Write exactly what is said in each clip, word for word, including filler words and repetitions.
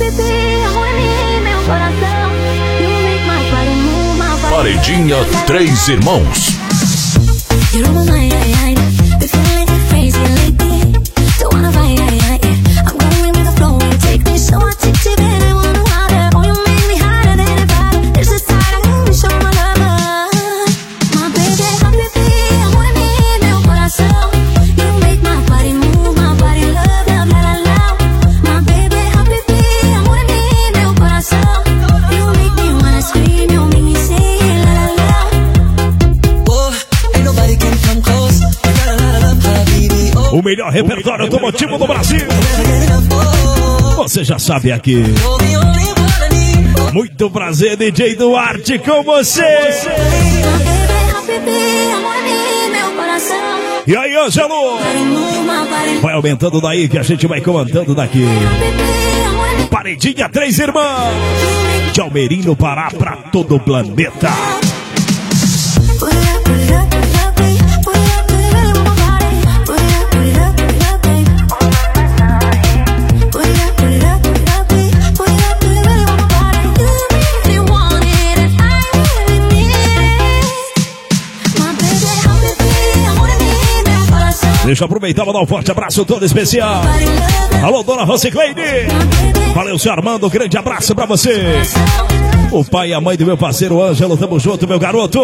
Paredinha Três Irmãos. O melhor repertório automotivo do Brasil. Você já sabe aqui. Muito prazer, D J Duarte, com você. E aí, Ângelo? Vai aumentando daí que a gente vai comandando daqui. Paredinha Três Irmãs. De Almeirinho, Pará, pra todo o planeta. Deixa eu aproveitar e mandar um forte abraço todo especial. Alô, dona Rosicleide. Valeu, seu Armando, grande abraço pra você. O pai e a mãe do meu parceiro Ângelo, tamo junto, meu garoto.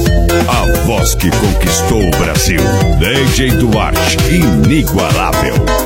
Que conquistou o Brasil. D J Duarte, inigualável.